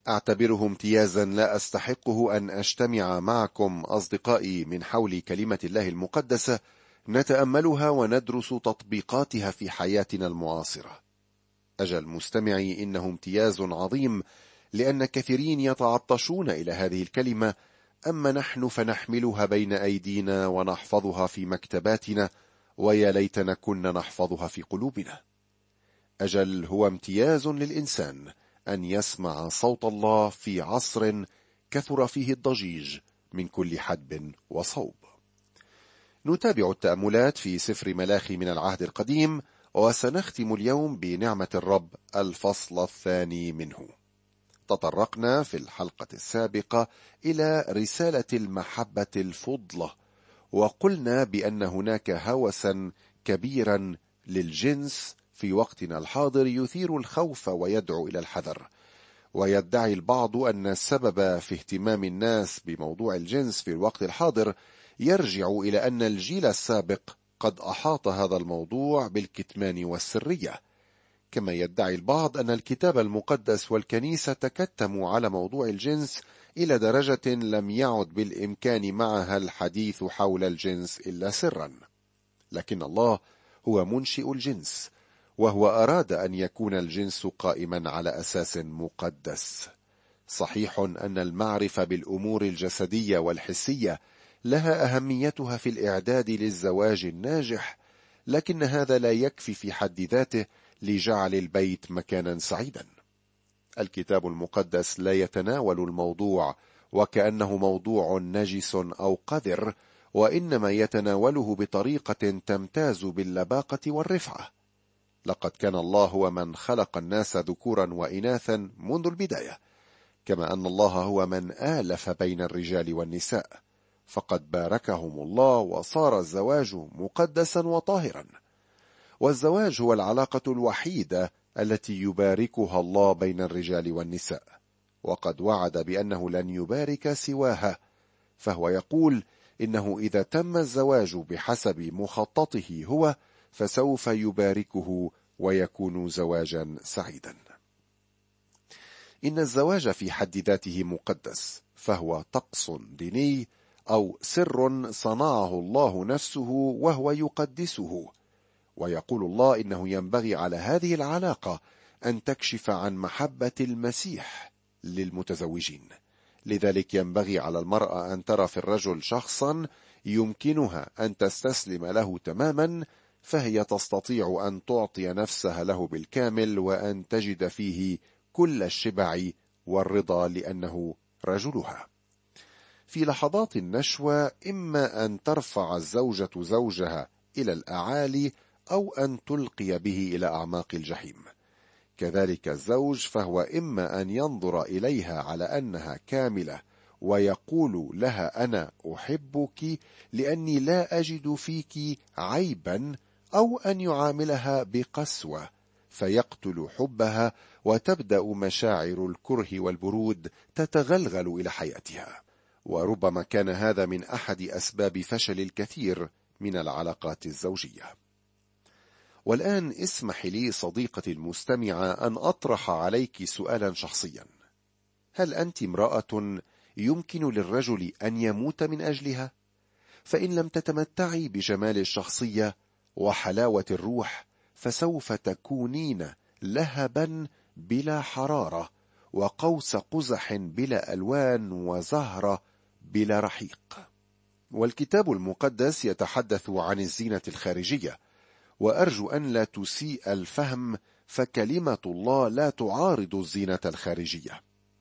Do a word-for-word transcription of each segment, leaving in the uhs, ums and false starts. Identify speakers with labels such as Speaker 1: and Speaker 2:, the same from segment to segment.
Speaker 1: أعتبره امتيازا لا أستحقه أن أجتمع معكم أصدقائي من حول كلمة الله المقدسة نتأملها وندرس تطبيقاتها في حياتنا المعاصرة. أجل مستمعي، إنه امتياز عظيم، لأن كثيرين يتعطشون إلى هذه الكلمة، أما نحن فنحملها بين أيدينا ونحفظها في مكتباتنا، ويا ليتنا كنا نحفظها في قلوبنا. أجل هو امتياز للإنسان أن يسمع صوت الله في عصر كثر فيه الضجيج من كل حدب وصوب. نتابع التأملات في سفر ملاخي من العهد القديم، وسنختم اليوم بنعمة الرب الفصل الثاني منه. تطرقنا في الحلقة السابقة إلى رسالة المحبة الفضلة، وقلنا بأن هناك هوسا كبيرا للجنس في وقتنا الحاضر يثير الخوف ويدعو إلى الحذر. ويدعي البعض أن السبب في اهتمام الناس بموضوع الجنس في الوقت الحاضر يرجع إلى أن الجيل السابق قد أحاط هذا الموضوع بالكتمان والسرية، كما يدعي البعض أن الكتاب المقدس والكنيسة تكتموا على موضوع الجنس إلى درجة لم يعد بالإمكان معها الحديث حول الجنس إلا سرا. لكن الله هو منشئ الجنس، وهو أراد أن يكون الجنس قائما على أساس مقدس. صحيح أن المعرفة بالأمور الجسدية والحسية لها أهميتها في الإعداد للزواج الناجح، لكن هذا لا يكفي في حد ذاته لجعل البيت مكانا سعيدا. الكتاب المقدس لا يتناول الموضوع وكأنه موضوع نجس أو قذر، وإنما يتناوله بطريقة تمتاز باللباقة والرفعة. لقد كان الله هو من خلق الناس ذكورا وإناثا منذ البداية، كما أن الله هو من آلف بين الرجال والنساء، فقد باركهم الله وصار الزواج مقدسا وطاهرا. والزواج هو العلاقة الوحيدة التي يباركها الله بين الرجال والنساء، وقد وعد بأنه لن يبارك سواها، فهو يقول إنه إذا تم الزواج بحسب مخططه هو فسوف يباركه ويكون زواجا سعيدا. إن الزواج في حد ذاته مقدس، فهو طقس ديني أو سر صنعه الله نفسه وهو يقدسه. ويقول الله إنه ينبغي على هذه العلاقة أن تكشف عن محبة المسيح للمتزوجين. لذلك ينبغي على المرأة أن ترى في الرجل شخصا يمكنها أن تستسلم له تماما، فهي تستطيع أن تعطي نفسها له بالكامل وأن تجد فيه كل الشبع والرضا لأنه رجلها. في لحظات النشوة إما أن ترفع الزوجة زوجها إلى الأعالي أو أن تلقي به إلى أعماق الجحيم. كذلك الزوج، فهو إما أن ينظر إليها على أنها كاملة ويقول لها أنا أحبك لأني لا أجد فيك عيبا، أو أن يعاملها بقسوة فيقتل حبها وتبدأ مشاعر الكره والبرود تتغلغل إلى حياتها. وربما كان هذا من أحد أسباب فشل الكثير من العلاقات الزوجية. والآن اسمح لي صديقتي المستمعة أن أطرح عليك سؤالا شخصيا: هل أنت امرأة يمكن للرجل أن يموت من أجلها؟ فإن لم تتمتعي بجمال الشخصية وحلاوة الروح فسوف تكونين لهبا بلا حرارة، وقوس قزح بلا ألوان، وزهرة بلا رحيق. والكتاب المقدس يتحدث عن الزينة الخارجية، وأرجو أن لا تسيء الفهم، فكلمة الله لا تعارض الزينة الخارجية.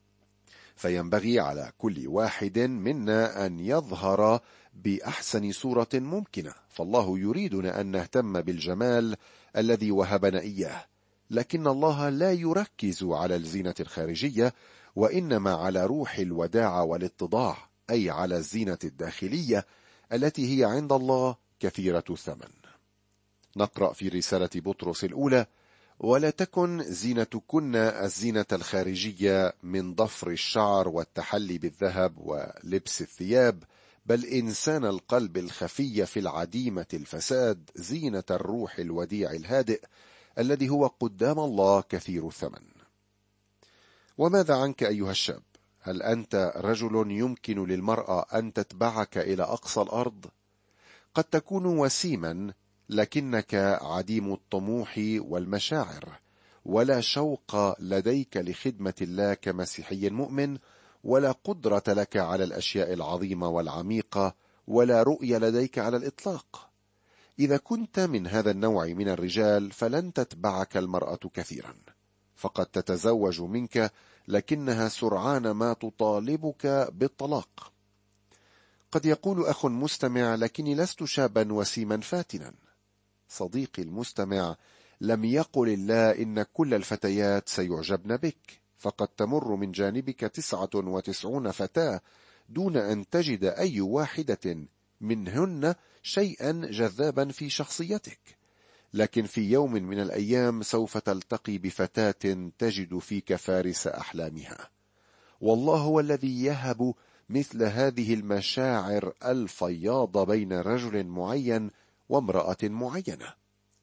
Speaker 1: فينبغي على كل واحد منا أن يظهر بأحسن صورة ممكنة، فالله يريدنا أن نهتم بالجمال الذي وهبنا إياه، لكن الله لا يركز على الزينة الخارجية، وإنما على روح الوداعة والاتضاع، أي على الزينة الداخلية التي هي عند الله كثيرة الثمن. نقرأ في رسالة بطرس الأولى: ولا تكن زينتكن الزينة الخارجية من ضفر الشعر والتحلي بالذهب ولبس الثياب، بل إنسان القلب الخفي في العديمة الفساد، زينة الروح الوديع الهادئ الذي هو قدام الله كثير الثمن. وماذا عنك أيها الشاب؟ هل أنت رجل يمكن للمرأة أن تتبعك إلى أقصى الأرض؟ قد تكون وسيما لكنك عديم الطموح والمشاعر، ولا شوق لديك لخدمة الله كمسيحي مؤمن، ولا قدرة لك على الأشياء العظيمة والعميقة، ولا رؤية لديك على الإطلاق. إذا كنت من هذا النوع من الرجال فلن تتبعك المرأة كثيرا، فقد تتزوج منك لكنها سرعان ما تطالبك بالطلاق. قد يقول أخ مستمع: لكني لست شابا وسيما فاتنا. صديقي المستمع، لم يقل الله إن كل الفتيات سيعجبن بك، فقد تمر من جانبك تسعة وتسعون فتاة دون أن تجد أي واحدة منهن شيئا جذابا في شخصيتك. لكن في يوم من الأيام سوف تلتقي بفتاة تجد فيك فارس أحلامها، والله هو الذي يهب مثل هذه المشاعر الفياضة بين رجل معين وامرأة معينة.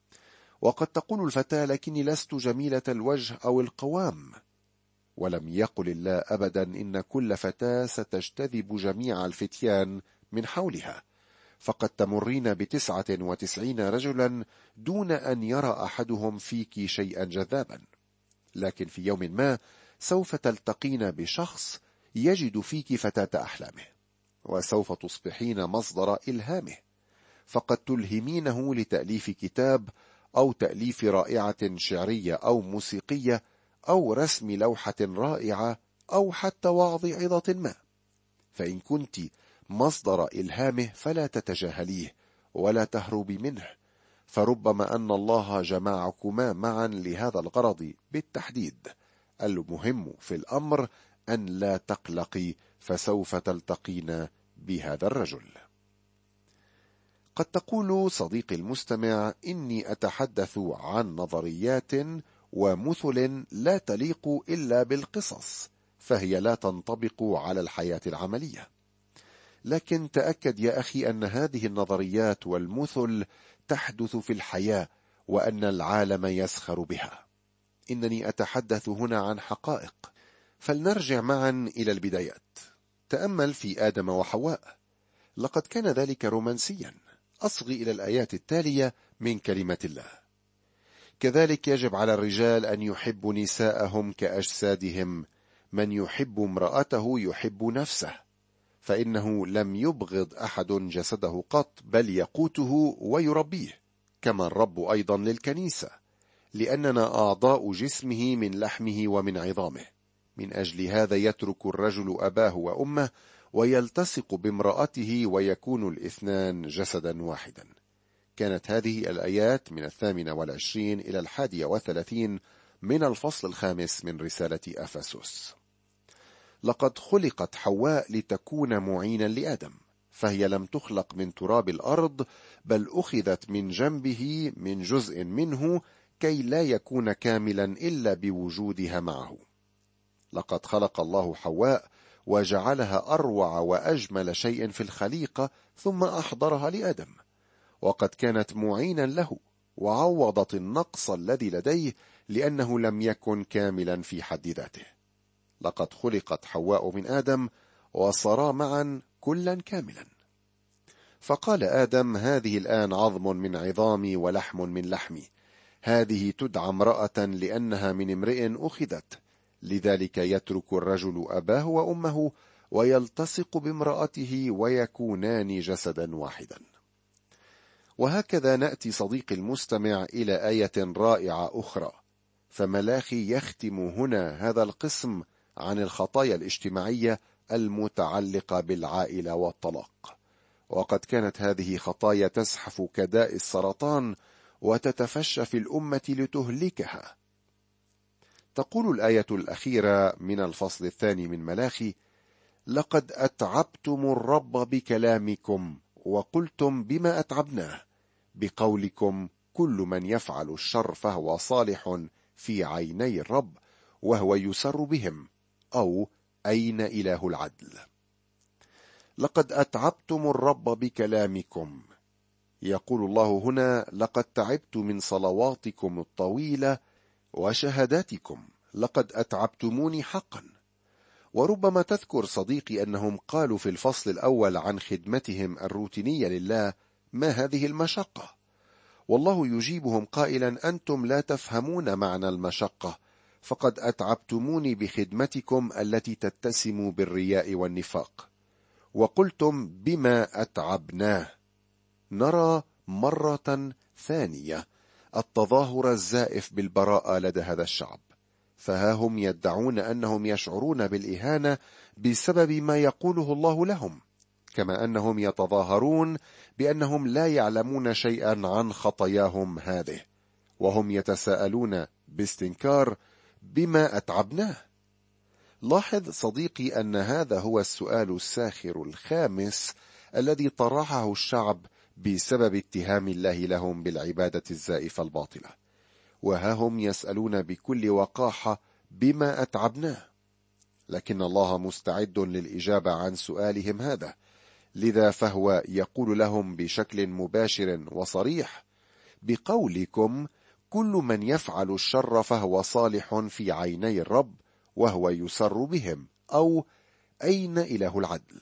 Speaker 1: وقد تقول الفتاة: لكني لست جميلة الوجه أو القوام. ولم يقل الله أبدا إن كل فتاة ستجتذب جميع الفتيان من حولها، فقد تمرين بتسعة وتسعين رجلا دون أن يرى أحدهم فيك شيئا جذابا. لكن في يوم ما سوف تلتقين بشخص يجد فيك فتاة أحلامه، وسوف تصبحين مصدر إلهامه، فقد تلهمينه لتأليف كتاب أو تأليف رائعة شعرية أو موسيقية أو رسم لوحة رائعة أو حتى وعظ عظة ما. فإن كنت مصدر إلهامه فلا تتجاهليه ولا تهربي منه، فربما أن الله جمعكما معا لهذا الغرض بالتحديد. المهم في الأمر أن لا تقلقي، فسوف تلتقين بهذا الرجل. قد تقول صديقي المستمع: إني أتحدث عن نظريات ومثل لا تليق إلا بالقصص، فهي لا تنطبق على الحياة العملية. لكن تأكد يا أخي أن هذه النظريات والمثل تحدث في الحياة، وأن العالم يسخر بها. إنني أتحدث هنا عن حقائق. فلنرجع معا إلى البدايات. تأمل في آدم وحواء، لقد كان ذلك رومانسيا. أصغي إلى الآيات التالية من كلمة الله: كذلك يجب على الرجال أن يحبوا نساءهم كأجسادهم، من يحب امرأته يحب نفسه، فإنه لم يبغض أحد جسده قط، بل يقوته ويربيه، كما الرب أيضا للكنيسة، لأننا أعضاء جسمه من لحمه ومن عظامه. من أجل هذا يترك الرجل أباه وأمه ويلتصق بامرأته ويكون الاثنان جسدا واحدا. كانت هذه الآيات من الثامنة والعشرين إلى الحادية وثلاثين من الفصل الخامس من رسالة أفسس. لقد خلقت حواء لتكون معينا لآدم، فهي لم تخلق من تراب الأرض، بل أخذت من جنبه من جزء منه كي لا يكون كاملا إلا بوجودها معه. لقد خلق الله حواء وجعلها أروع وأجمل شيء في الخليقة، ثم أحضرها لآدم، وقد كانت معينا له وعوضت النقص الذي لديه، لأنه لم يكن كاملا في حد ذاته. لقد خلقت حواء من آدم وصارا معا كلا كاملا. فقال آدم: هذه الآن عظم من عظامي ولحم من لحمي، هذه تدعى امرأة لأنها من امرئ أخذت، لذلك يترك الرجل أباه وأمه ويلتصق بامرأته ويكونان جسدا واحدا. وهكذا نأتي صديقي المستمع إلى آية رائعة أخرى. فملاخي يختم هنا هذا القسم عن الخطايا الاجتماعية المتعلقة بالعائلة والطلاق، وقد كانت هذه خطايا تزحف كداء السرطان وتتفشى في الأمة لتهلكها. تقول الآية الأخيرة من الفصل الثاني من ملاخي: لقد أتعبتم الرب بكلامكم، وقلتم بما أتعبناه، بقولكم كل من يفعل الشر فهو صالح في عيني الرب وهو يسر بهم، أو أين إله العدل. لقد أتعبتم الرب بكلامكم. يقول الله هنا: لقد تعبت من صلواتكم الطويلة وشهاداتكم، لقد أتعبتموني حقا. وربما تذكر صديقي أنهم قالوا في الفصل الأول عن خدمتهم الروتينية لله: ما هذه المشقة؟ والله يجيبهم قائلا: أنتم لا تفهمون معنى المشقة، فقد أتعبتموني بخدمتكم التي تتسم بالرياء والنفاق. وقلتم: بما أتعبناه. نرى مرة ثانية التظاهر الزائف بالبراءة لدى هذا الشعب، فها هم يدعون أنهم يشعرون بالإهانة بسبب ما يقوله الله لهم، كما أنهم يتظاهرون بأنهم لا يعلمون شيئا عن خطاياهم هذه، وهم يتساءلون باستنكار: بما أتعبناه؟ لاحظ صديقي أن هذا هو السؤال الساخر الخامس الذي طرحه الشعب بسبب اتهام الله لهم بالعبادة الزائفة الباطلة، وها هم يسألون بكل وقاحة: بما أتعبناه؟ لكن الله مستعد للإجابة عن سؤالهم هذا، لذا فهو يقول لهم بشكل مباشر وصريح: بقولكم كل من يفعل الشر فهو صالح في عيني الرب وهو يسر بهم، أو أين إله العدل؟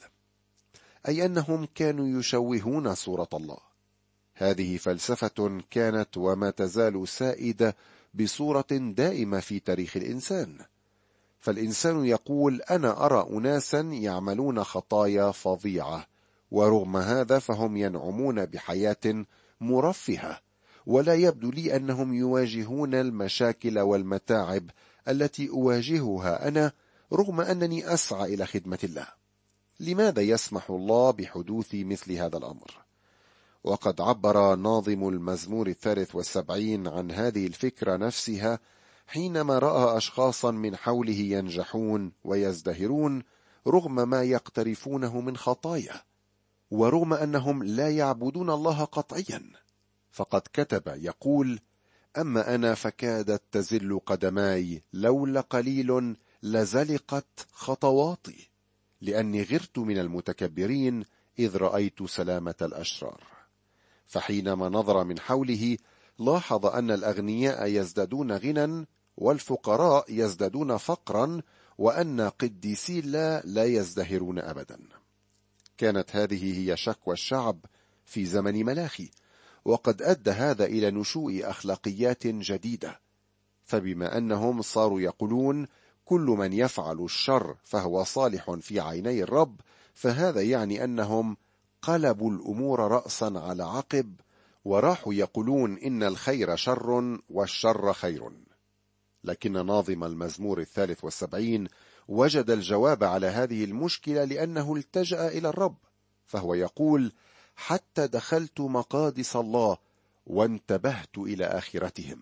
Speaker 1: أي أنهم كانوا يشوهون صورة الله. هذه فلسفة كانت وما تزال سائدة بصورة دائمة في تاريخ الإنسان. فالإنسان يقول: أنا أرى أناسا يعملون خطايا فظيعة، ورغم هذا فهم ينعمون بحياة مرفهة، ولا يبدو لي أنهم يواجهون المشاكل والمتاعب التي أواجهها أنا، رغم أنني أسعى إلى خدمة الله. لماذا يسمح الله بحدوث مثل هذا الأمر؟ وقد عبر ناظم المزمور الثالث والسبعين عن هذه الفكرة نفسها حينما رأى أشخاصا من حوله ينجحون ويزدهرون رغم ما يقترفونه من خطايا، ورغم أنهم لا يعبدون الله قطعيا. فقد كتب يقول: أما أنا فكادت تزل قدماي، لولا قليل لزلقت خطواتي، لأني غرت من المتكبرين إذ رأيت سلامة الأشرار. فحينما نظر من حوله لاحظ أن الأغنياء يزدادون غنى والفقراء يزدادون فقرا، وأن قديسي الله لا يزدهرون أبدا. كانت هذه هي شكوى الشعب في زمن ملاخي، وقد أدى هذا إلى نشوء أخلاقيات جديدة. فبما أنهم صاروا يقولون كل من يفعل الشر فهو صالح في عيني الرب، فهذا يعني أنهم قلبوا الأمور رأسا على عقب، وراحوا يقولون إن الخير شر والشر خير. لكن ناظم المزمور الثالث والسبعين وجد الجواب على هذه المشكلة، لأنه التجأ إلى الرب، فهو يقول: حتى دخلت مقادس الله وانتبهت إلى آخرتهم.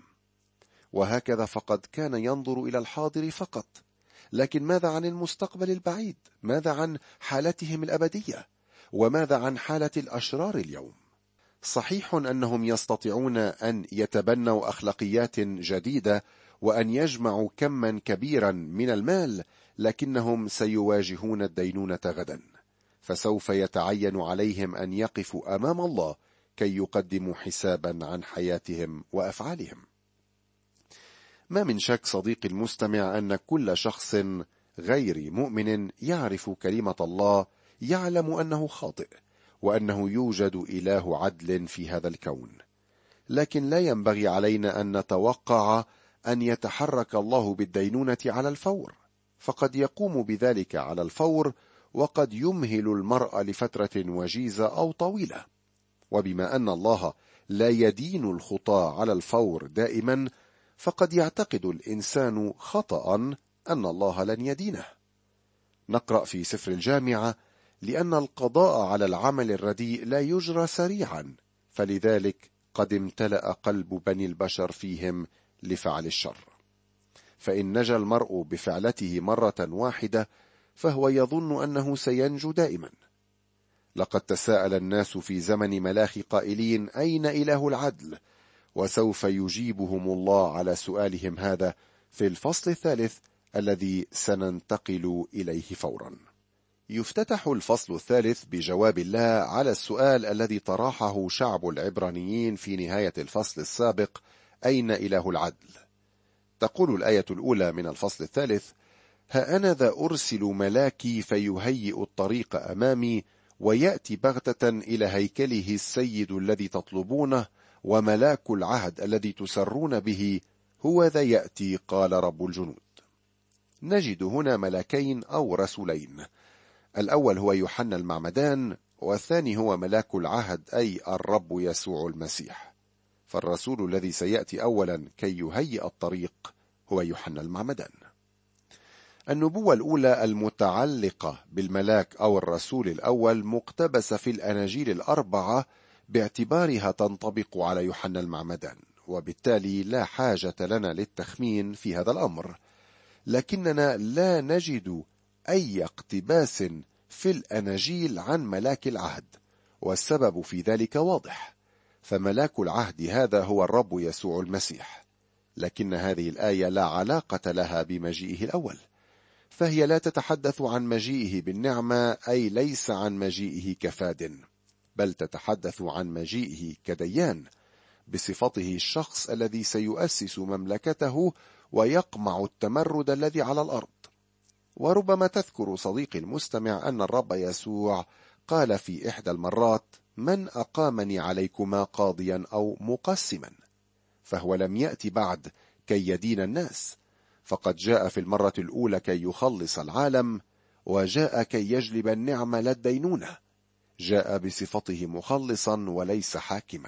Speaker 1: وهكذا فقد كان ينظر إلى الحاضر فقط، لكن ماذا عن المستقبل البعيد؟ ماذا عن حالتهم الأبدية؟ وماذا عن حالة الأشرار اليوم؟ صحيح أنهم يستطيعون أن يتبنوا أخلاقيات جديدة وأن يجمعوا كما كبيرا من المال، لكنهم سيواجهون الدينونة غدا، فسوف يتعين عليهم أن يقفوا أمام الله كي يقدموا حسابا عن حياتهم وأفعالهم. ما من شك صديقي المستمع أن كل شخص غير مؤمن يعرف كلمة الله يعلم أنه خاطئ، وأنه يوجد إله عدل في هذا الكون، لكن لا ينبغي علينا أن نتوقع أن يتحرك الله بالدينونة على الفور، فقد يقوم بذلك على الفور، وقد يمهل المرء لفترة وجيزة أو طويلة. وبما أن الله لا يدين الخطاة على الفور دائما، فقد يعتقد الإنسان خطأ أن الله لن يدينه. نقرأ في سفر الجامعة: لأن القضاء على العمل الرديء لا يجرى سريعا، فلذلك قد امتلأ قلب بني البشر فيهم لفعل الشر. فإن نجا المرء بفعلته مرة واحدة فهو يظن أنه سينجو دائما. لقد تساءل الناس في زمن ملاخي قائلين: أين إله العدل؟ وسوف يجيبهم الله على سؤالهم هذا في الفصل الثالث الذي سننتقل إليه فورا. يفتتح الفصل الثالث بجواب الله على السؤال الذي طرحه شعب العبرانيين في نهاية الفصل السابق: أين إله العدل؟ تقول الآية الأولى من الفصل الثالث: ها أنا ذا أرسل ملاكي فيهيئ الطريق أمامي، ويأتي بغتة إلى هيكله السيد الذي تطلبونه، وملاك العهد الذي تسرون به هو ذا يأتي، قال رب الجنود. نجد هنا ملاكين أو رسولين، الأول هو يوحنا المعمدان، والثاني هو ملاك العهد أي الرب يسوع المسيح. فالرسول الذي سيأتي أولا كي يهيئ الطريق هو يوحنا المعمدان. النبوة الأولى المتعلقة بالملاك أو الرسول الأول مقتبسة في الأناجيل الأربعة باعتبارها تنطبق على يوحنا المعمدان، وبالتالي لا حاجة لنا للتخمين في هذا الأمر، لكننا لا نجد أي اقتباس في الأناجيل عن ملاك العهد، والسبب في ذلك واضح، فملاك العهد هذا هو الرب يسوع المسيح، لكن هذه الآية لا علاقة لها بمجيئه الأول، فهي لا تتحدث عن مجيئه بالنعمة، أي ليس عن مجيئه كفاد، بل تتحدث عن مجيئه كديان، بصفته الشخص الذي سيؤسس مملكته ويقمع التمرد الذي على الأرض. وربما تذكر صديقي المستمع أن الرب يسوع قال في إحدى المرات: من أقامني عليكما قاضيا أو مقسما؟ فهو لم يأتي بعد كي يدين الناس، فقد جاء في المرة الأولى كي يخلص العالم، وجاء كي يجلب النعمة لا الدينونة، جاء بصفته مخلصا وليس حاكما.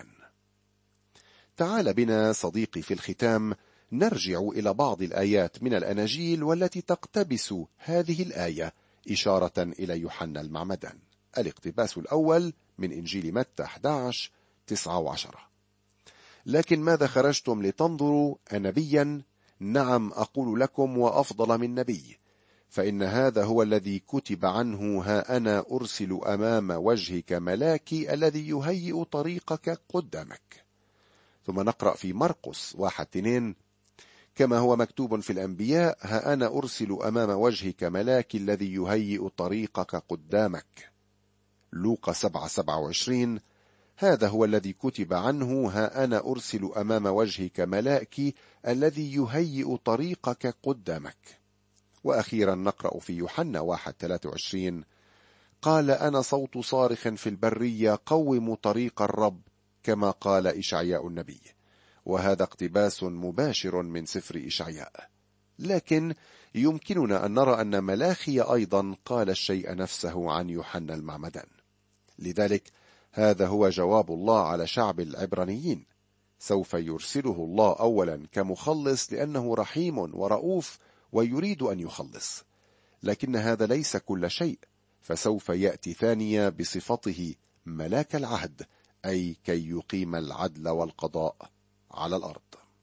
Speaker 1: تعال بنا صديقي في الختام نرجع إلى بعض الآيات من الأناجيل والتي تقتبس هذه الآية إشارة إلى يوحنا المعمدان. الاقتباس الأول من إنجيل متى أحد عشر تسعة وعشرة: لكن ماذا خرجتم لتنظروا أنبيا؟ نعم أقول لكم وأفضل من نبي، فإن هذا هو الذي كتب عنه: ها أنا أرسل أمام وجهك ملاكي الذي يهيئ طريقك قدامك. ثم نقرأ في مرقس واحد اثنين: كما هو مكتوب في الأنبياء: ها أنا أرسل أمام وجهك ملاكي الذي يهيئ طريقك قدامك. لوقا سبعة سبعة وعشرين: هذا هو الذي كتب عنه: ها أنا أرسل أمام وجهك ملاكي الذي يهيئ طريقك قدامك. وأخيرا نقرأ في يوحنا واحد ثلاثة وعشرين: قال أنا صوت صارخ في البرية قوموا طريق الرب، كما قال إشعياء النبي. وهذا اقتباس مباشر من سفر إشعياء، لكن يمكننا أن نرى أن ملاخي أيضا قال الشيء نفسه عن يوحنا المعمدان. لذلك هذا هو جواب الله على شعب العبرانيين: سوف يرسله الله أولا كمخلص لأنه رحيم ورؤوف ويريد أن يخلص، لكن هذا ليس كل شيء، فسوف يأتي ثانية بصفته ملاك العهد، أي كي يقيم العدل والقضاء على الأرض.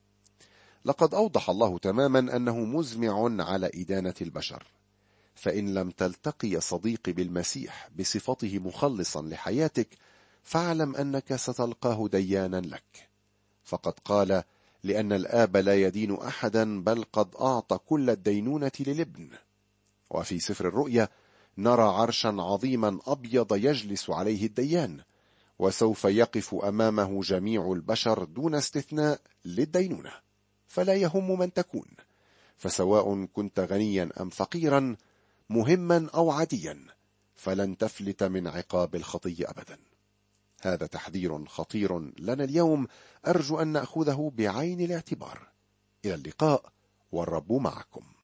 Speaker 1: لقد أوضح الله تماما أنه مزمع على إدانة البشر، فإن لم تلتقي صديقي بالمسيح بصفته مخلصا لحياتك، فاعلم أنك ستلقاه ديانا لك، فقد قال: لأن الآب لا يدين أحدا بل قد أعطى كل الدينونة للابن. وفي سفر الرؤيا نرى عرشا عظيما أبيض يجلس عليه الديان، وسوف يقف أمامه جميع البشر دون استثناء للدينونة، فلا يهم من تكون، فسواء كنت غنيا أم فقيرا، مهما أو عاديا، فلن تفلت من عقاب الخطية أبدا. هذا تحذير خطير لنا اليوم، أرجو أن نأخذه بعين الاعتبار. إلى اللقاء، والرب معكم.